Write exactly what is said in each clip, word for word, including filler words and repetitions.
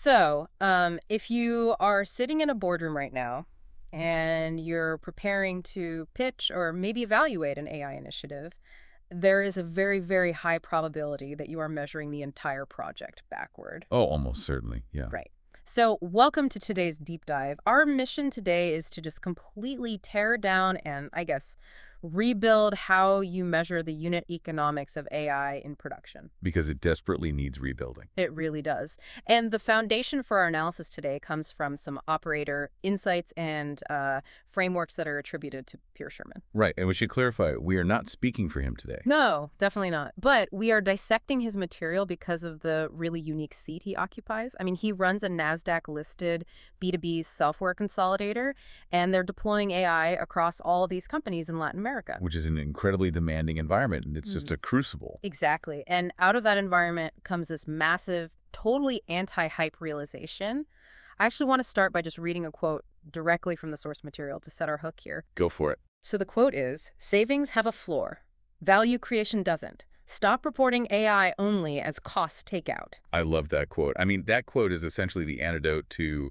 So, um, if you are sitting in a boardroom right now and you're preparing to pitch or maybe evaluate an A I initiative, there is a very, very high probability that you are measuring the entire project backward. Oh, almost certainly, yeah. Right. So, welcome to today's deep dive. Our mission today is to just completely tear down and, I guess, rebuild how you measure the unit economics of A I in production. Because it desperately needs rebuilding. It really does. And the foundation for our analysis today comes from some operator insights and uh, frameworks that are attributed to Pierre Sherman. Right, and we should clarify, we are not speaking for him today. No, definitely not. But we are dissecting his material because of the really unique seat he occupies. I mean, he runs a NASDAQ-listed B two B software consolidator, and they're deploying A I across all of these companies in Latin America. Which is an incredibly demanding environment, and it's mm. just a crucible. Exactly. And out of that environment comes this massive, totally anti-hype realization. I actually want to start by just reading a quote directly from the source material to set our hook here. Go for it. So the quote is, "Savings have a floor. Value creation doesn't. Stop reporting A I only as cost takeout." I love that quote. I mean, that quote is essentially the antidote to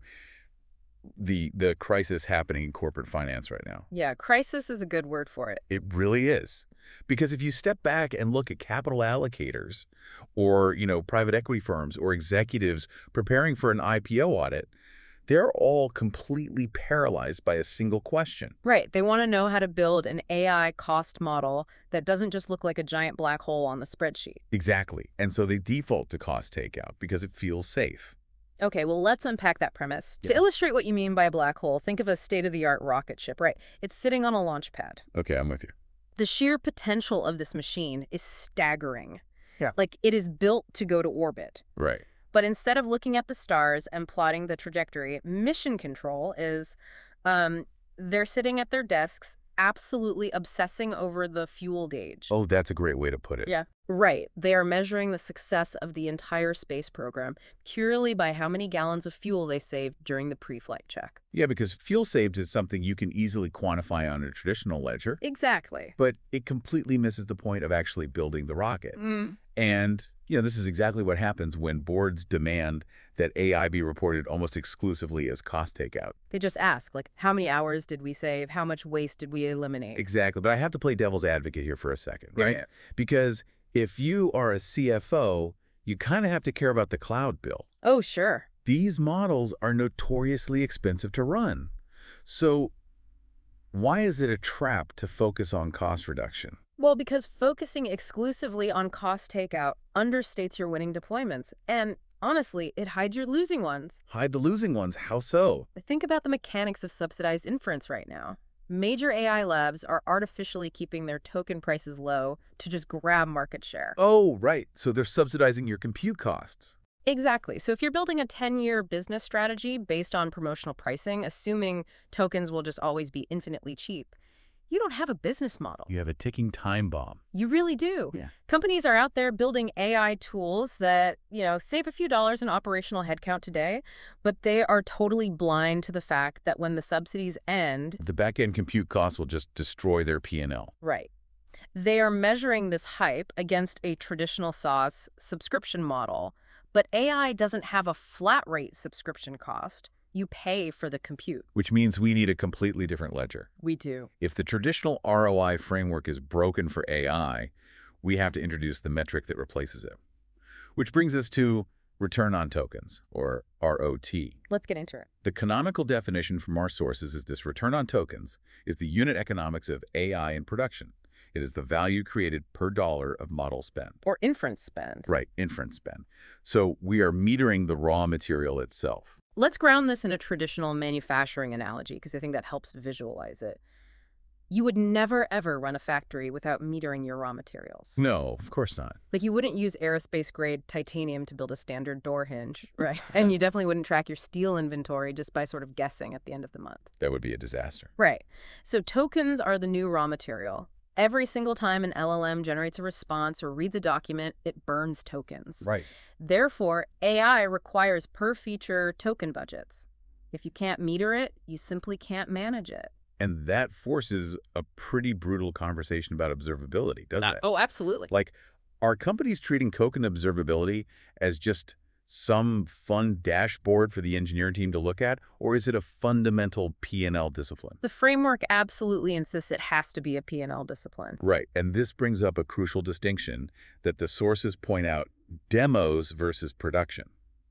the the crisis happening in corporate finance right now. Yeah, crisis is a good word for it. It really is. Because if you step back and look at capital allocators or, you know, private equity firms or executives preparing for an I P O audit, they're all completely paralyzed by a single question. Right. They want to know how to build an A I cost model that doesn't just look like a giant black hole on the spreadsheet. Exactly. And so they default to cost takeout because it feels safe. Okay, well, let's unpack that premise. Yeah. To illustrate what you mean by a black hole, think of a state-of-the-art rocket ship, right? It's sitting on a launch pad. Okay, I'm with you. The sheer potential of this machine is staggering. Yeah. Like, it is built to go to orbit. Right. But instead of looking at the stars and plotting the trajectory, mission control is um, they're sitting at their desks absolutely obsessing over the fuel gauge. Oh, that's a great way to put it. Yeah. Right. They are measuring the success of the entire space program purely by how many gallons of fuel they saved during the pre-flight check. Yeah, because fuel saved is something you can easily quantify on a traditional ledger. Exactly. But it completely misses the point of actually building the rocket. Mm. And, you know, this is exactly what happens when boards demand that A I be reported almost exclusively as cost takeout. They just ask, like, how many hours did we save? How much waste did we eliminate? Exactly. But I have to play devil's advocate here for a second, right? Yeah. Because if you are a C F O, you kind of have to care about the cloud bill. Oh, sure. These models are notoriously expensive to run. So why is it a trap to focus on cost reduction? Well, because focusing exclusively on cost takeout understates your winning deployments. And honestly, it hides your losing ones. Hide the losing ones? How so? Think about the mechanics of subsidized inference right now. Major A I labs are artificially keeping their token prices low to just grab market share. Oh, right. So they're subsidizing your compute costs. Exactly. So if you're building a ten-year business strategy based on promotional pricing, assuming tokens will just always be infinitely cheap, you don't have a business model. You have a ticking time bomb. You really do. Yeah. Companies are out there building A I tools that, you know, save a few dollars in operational headcount today, but they are totally blind to the fact that when the subsidies end, the back-end compute costs will just destroy their P and L. Right. They are measuring this hype against a traditional SaaS subscription model, but A I doesn't have a flat rate subscription cost. You pay for the compute. Which means we need a completely different ledger. We do. If the traditional R O I framework is broken for A I, we have to introduce the metric that replaces it. Which brings us to return on tokens, or R O T. Let's get into it. The canonical definition from our sources is this: return on tokens is the unit economics of A I in production. It is the value created per dollar of model spend. Or inference spend. Right, inference spend. So we are metering the raw material itself. Let's ground this in a traditional manufacturing analogy, because I think that helps visualize it. You would never, ever run a factory without metering your raw materials. No, of course not. Like, you wouldn't use aerospace-grade titanium to build a standard door hinge, right? And you definitely wouldn't track your steel inventory just by sort of guessing at the end of the month. That would be a disaster. Right. So tokens are the new raw material. Every single time an L L M generates a response or reads a document, it burns tokens. Right. Therefore, A I requires per-feature token budgets. If you can't meter it, you simply can't manage it. And that forces a pretty brutal conversation about observability, doesn't Uh, it? oh, absolutely. Like, are companies treating token observability as just some fun dashboard for the engineering team to look at, or is it a fundamental P and L discipline? The framework absolutely insists it has to be a P and L discipline. Right, and this brings up a crucial distinction that the sources point out: demos versus production.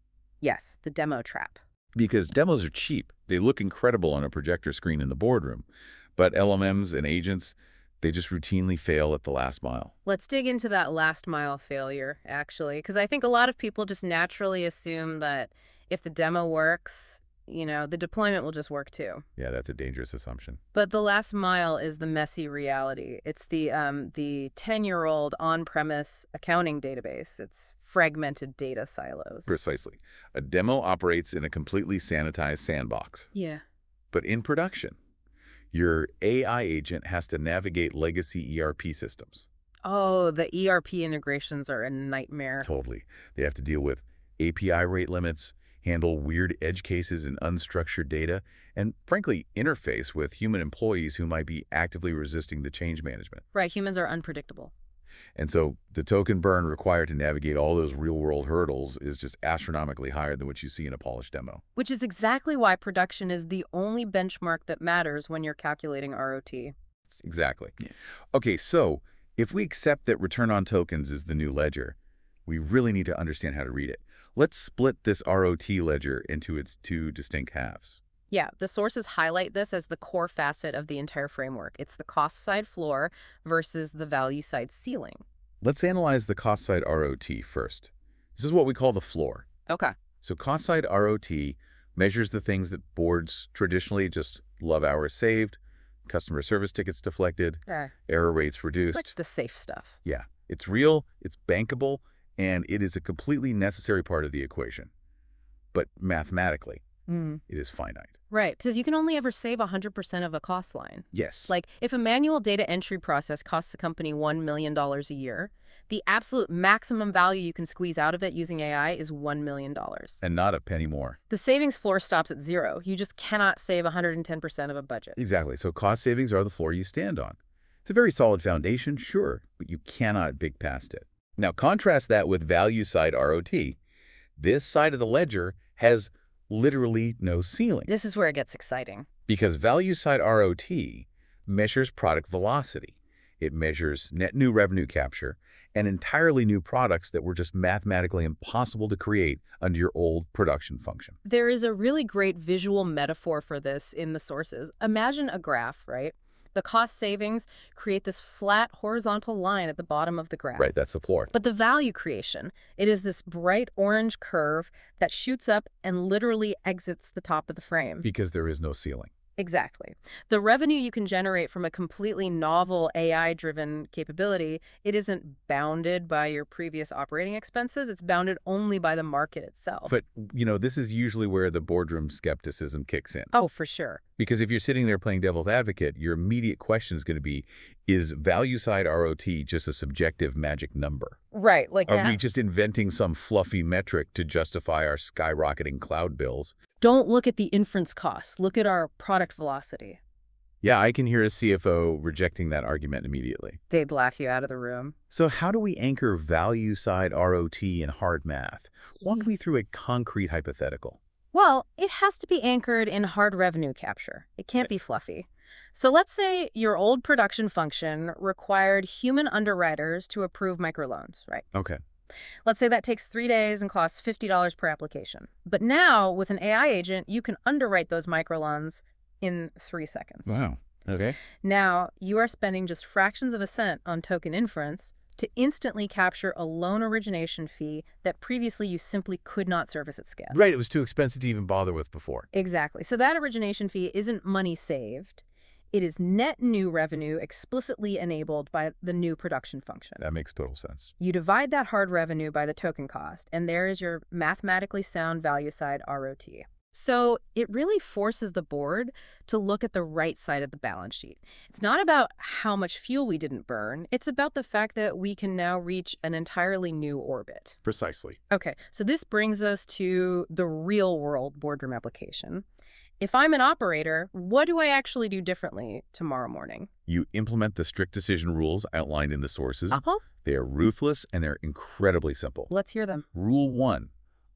Yes, the demo trap. Because demos are cheap. They look incredible on a projector screen in the boardroom. But L M Ms and agents, they just routinely fail at the last mile. Let's dig into that last mile failure, actually, because I think a lot of people just naturally assume that if the demo works, you know, the deployment will just work too. Yeah, that's a dangerous assumption. But the last mile is the messy reality. It's the um, the ten-year-old on-premise accounting database. It's fragmented data silos. Precisely. A demo operates in a completely sanitized sandbox. Yeah. But in production, your A I agent has to navigate legacy E R P systems. Oh, the E R P integrations are a nightmare. Totally. They have to deal with A P I rate limits, handle weird edge cases and unstructured data, and frankly, interface with human employees who might be actively resisting the change management. Right, humans are unpredictable. And so the token burn required to navigate all those real-world hurdles is just astronomically higher than what you see in a polished demo. Which is exactly why production is the only benchmark that matters when you're calculating R O T. Exactly. Yeah. Okay, so if we accept that return on tokens is the new ledger, we really need to understand how to read it. Let's split this R O T ledger into its two distinct halves. Yeah, the sources highlight this as the core facet of the entire framework. It's the cost side floor versus the value side ceiling. Let's analyze the cost side R O T first. This is what we call the floor. Okay. So cost side R O T measures the things that boards traditionally just love hours saved, customer service tickets deflected, Uh, error rates reduced. like the safe stuff. Yeah, it's real, it's bankable, and it is a completely necessary part of the equation. But mathematically, Mm. it is finite. Right, because you can only ever save one hundred percent of a cost line. Yes. Like, if a manual data entry process costs the company one million dollars a year, the absolute maximum value you can squeeze out of it using A I is one million dollars. And not a penny more. The savings floor stops at zero. You just cannot save one hundred ten percent of a budget. Exactly. So cost savings are the floor you stand on. It's a very solid foundation, sure, but you cannot big past it. Now contrast that with value side R O T. This side of the ledger has literally no ceiling. This is where it gets exciting. Because value side R O T measures product velocity. It measures net new revenue capture and entirely new products that were just mathematically impossible to create under your old production function. There is a really great visual metaphor for this in the sources. Imagine a graph, right? The cost savings create this flat horizontal line at the bottom of the graph. Right, that's the floor. But the value creation, it is this bright orange curve that shoots up and literally exits the top of the frame. Because there is no ceiling. Exactly. The revenue you can generate from a completely novel A I-driven capability, it isn't bounded by your previous operating expenses. It's bounded only by the market itself. But, you know, this is usually where the boardroom skepticism kicks in. Oh, for sure. Because if you're sitting there playing devil's advocate, your immediate question is going to be, is value side R O T just a subjective magic number? Right. Like Are that. we just inventing some fluffy metric to justify our skyrocketing cloud bills? Don't look at the inference costs. Look at our product velocity. Yeah, I can hear a C F O rejecting that argument immediately. They'd laugh you out of the room. So how do we anchor value side R O T in hard math? Walk me through a concrete hypothetical. Well, it has to be anchored in hard revenue capture. It can't be fluffy. So let's say your old production function required human underwriters to approve microloans, right? Okay. Let's say that takes three days and costs fifty dollars per application. But now, with an A I agent, you can underwrite those microloans in three seconds. Wow. Okay. Now, you are spending just fractions of a cent on token inference to instantly capture a loan origination fee that previously you simply could not service at scale. Right, it was too expensive to even bother with before. Exactly. So that origination fee isn't money saved. It is net new revenue explicitly enabled by the new production function. That makes total sense. You divide that hard revenue by the token cost, and there is your mathematically sound value side R O T. So it really forces the board to look at the right side of the balance sheet. It's not about how much fuel we didn't burn. It's about the fact that we can now reach an entirely new orbit. Precisely. Okay, so this brings us to the real-world boardroom application. If I'm an operator, what do I actually do differently tomorrow morning? You implement the strict decision rules outlined in the sources. Uh-huh. They are ruthless and they're incredibly simple. Let's hear them. Rule one,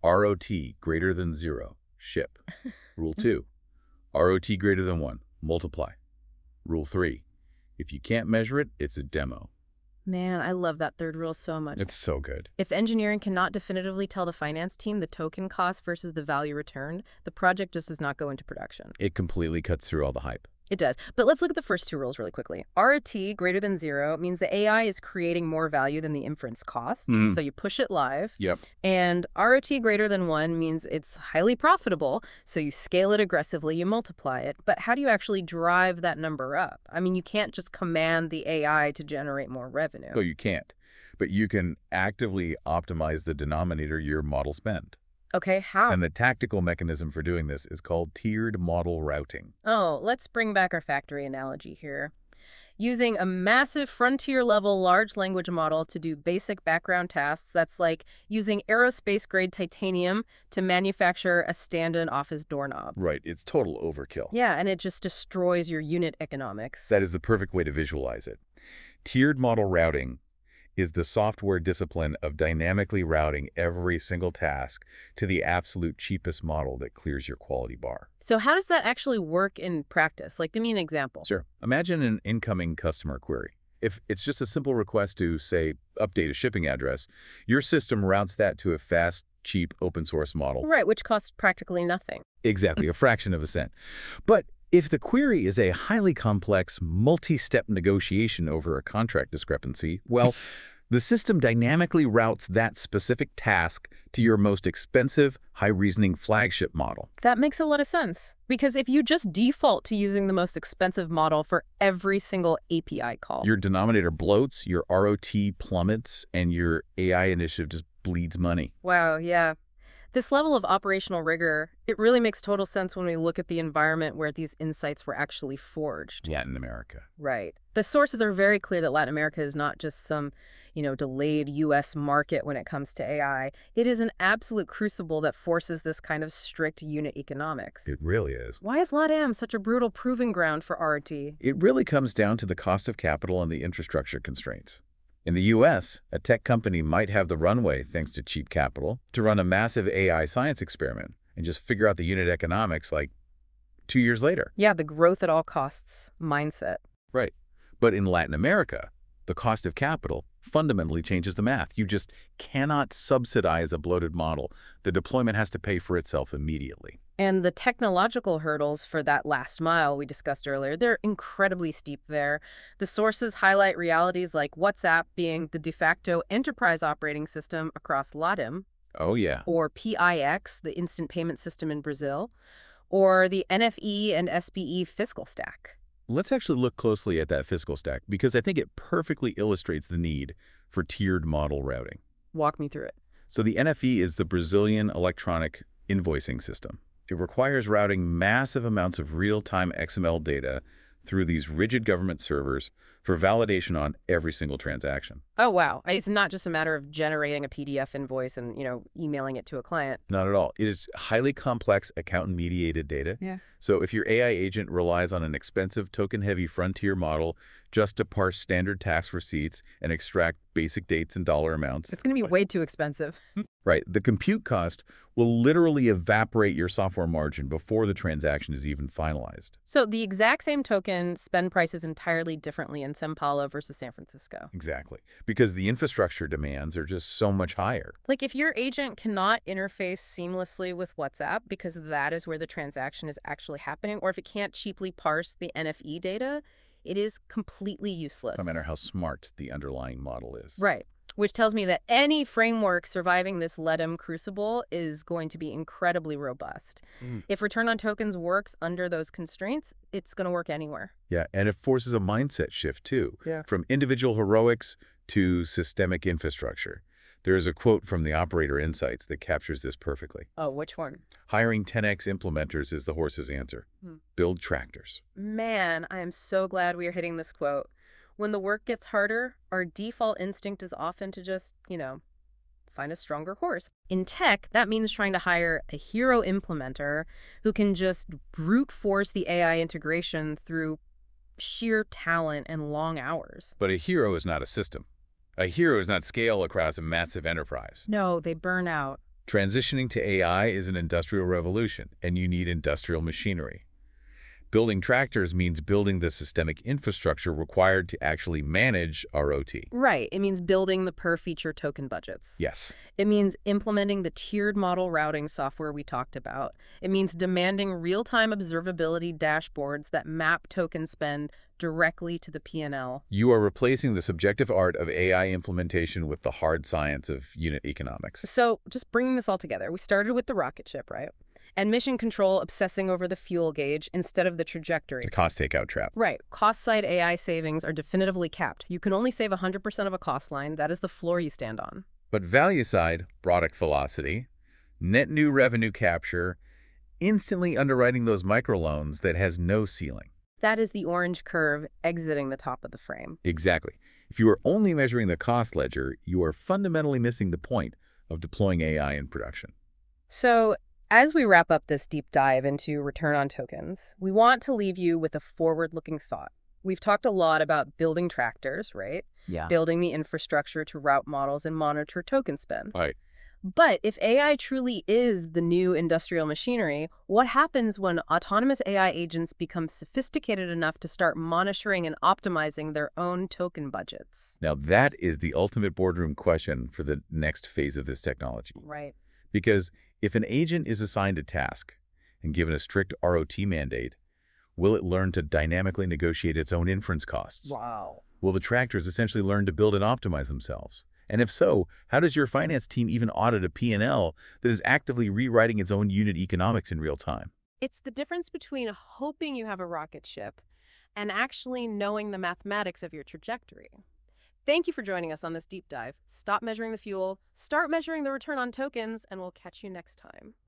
R O T greater than zero, ship. Rule two, R O T greater than one, multiply. Rule three, if you can't measure it, it's a demo. Man, I love that third rule so much. It's so good. If engineering cannot definitively tell the finance team the token cost versus the value returned, the project just does not go into production. It completely cuts through all the hype. It does. But let's look at the first two rules really quickly. R O T greater than zero means the A I is creating more value than the inference cost. Mm. So you push it live. Yep. And R O T greater than one means it's highly profitable. So you scale it aggressively, you multiply it. But how do you actually drive that number up? I mean, you can't just command the A I to generate more revenue. No, you can't. But you can actively optimize the denominator your model spend. Okay, how? And the tactical mechanism for doing this is called tiered model routing. Oh, let's bring back our factory analogy here. Using a massive frontier-level large language model to do basic background tasks, that's like using aerospace-grade titanium to manufacture a stand-in office doorknob. Right, it's total overkill. Yeah, and it just destroys your unit economics. That is the perfect way to visualize it. Tiered model routing is the software discipline of dynamically routing every single task to the absolute cheapest model that clears your quality bar. So how does that actually work in practice? Like, give me an example. Sure. Imagine an incoming customer query. If it's just a simple request to, say, update a shipping address, your system routes that to a fast, cheap, open source model. Right, which costs practically nothing. Exactly, a fraction of a cent. But if the query is a highly complex, multi-step negotiation over a contract discrepancy, well, the system dynamically routes that specific task to your most expensive, high-reasoning flagship model. That makes a lot of sense. Because if you just default to using the most expensive model for every single A P I call, Your denominator bloats, your R O T plummets, and your A I initiative just bleeds money. wow, yeah. This level of operational rigor, it really makes total sense when we look at the environment where these insights were actually forged. Latin America. Right. The sources are very clear that Latin America is not just some, you know, delayed U S market when it comes to A I. It is an absolute crucible that forces this kind of strict unit economics. It really is. Why is LATAM such a brutal proving ground for R O T? It really comes down to the cost of capital and the infrastructure constraints. In the U S, a tech company might have the runway, thanks to cheap capital, to run a massive A I science experiment and just figure out the unit economics like two years later. Yeah, the growth at all costs mindset. Right. But in Latin America, the cost of capital fundamentally changes the math. You just cannot subsidize a bloated model. The deployment has to pay for itself immediately. And the technological hurdles for that last mile we discussed earlier, they're incredibly steep there. The sources highlight realities like WhatsApp being the de facto enterprise operating system across LATAM, Oh, yeah. or P I X, the instant payment system in Brazil, or the N F E and S B E fiscal stack. Let's actually look closely at that fiscal stack because I think it perfectly illustrates the need for tiered model routing. Walk me through it. So the N F E is the Brazilian electronic invoicing system. It requires routing massive amounts of real-time X M L data through these rigid government servers for validation on every single transaction. Oh, wow. It's not just a matter of generating a P D F invoice and, you know, emailing it to a client. Not at all. It is highly complex accountant-mediated data. Yeah. So if your A I agent relies on an expensive token-heavy frontier model just to parse standard tax receipts and extract basic dates and dollar amounts, It's going to be way too expensive. right, the compute cost will literally evaporate your software margin before the transaction is even finalized. So the exact same token spend prices entirely differently in São Paulo versus San Francisco. Exactly. Because the infrastructure demands are just so much higher. Like if your agent cannot interface seamlessly with WhatsApp because that is where the transaction is actually happening, or if it can't cheaply parse the N F E data, it is completely useless. No matter how smart the underlying model is. Right. Which tells me that any framework surviving this LATAM crucible is going to be incredibly robust. Mm. If return on tokens works under those constraints, it's going to work anywhere. Yeah, and it forces a mindset shift too. Yeah. From individual heroics to systemic infrastructure. There is a quote from the Operator Insights that captures this perfectly. Oh, which one? Hiring ten X implementers is the horse's answer. Hmm. Build tractors. Man, I am so glad we are hitting this quote. When the work gets harder, our default instinct is often to just, you know, find a stronger horse. In tech, that means trying to hire a hero implementer who can just brute force the A I integration through sheer talent and long hours. But a hero is not a system. A hero does not scale across a massive enterprise. No, they burn out. Transitioning to A I is an industrial revolution, and you need industrial machinery. Building tractors means building the systemic infrastructure required to actually manage R O T. Right. It means building the per-feature token budgets. Yes. It means implementing the tiered model routing software we talked about. It means demanding real-time observability dashboards that map token spend directly to the P and L. You are replacing the subjective art of A I implementation with the hard science of unit economics. So just bringing this all together, we started with the rocket ship, right? And mission control obsessing over the fuel gauge instead of the trajectory. The cost takeout trap. Right. Cost-side A I savings are definitively capped. You can only save one hundred percent of a cost line. That is the floor you stand on. But value side, product velocity, net new revenue capture, instantly underwriting those microloans that has no ceiling. That is the orange curve exiting the top of the frame. Exactly. If you are only measuring the cost ledger, you are fundamentally missing the point of deploying A I in production. So, as we wrap up this deep dive into return on tokens, we want to leave you with a forward-looking thought. We've talked a lot about building tractors, right? Yeah. Building the infrastructure to route models and monitor token spend. Right. But if A I truly is the new industrial machinery, what happens when autonomous A I agents become sophisticated enough to start monitoring and optimizing their own token budgets? Now that is the ultimate boardroom question for the next phase of this technology. Right. Because if an agent is assigned a task and given a strict R O T mandate, will it learn to dynamically negotiate its own inference costs? Wow. Will the tractors essentially learn to build and optimize themselves? And if so, how does your finance team even audit a P and L that is actively rewriting its own unit economics in real time? It's the difference between hoping you have a rocket ship and actually knowing the mathematics of your trajectory. Thank you for joining us on this deep dive. Stop measuring the fuel, start measuring the return on tokens, and we'll catch you next time.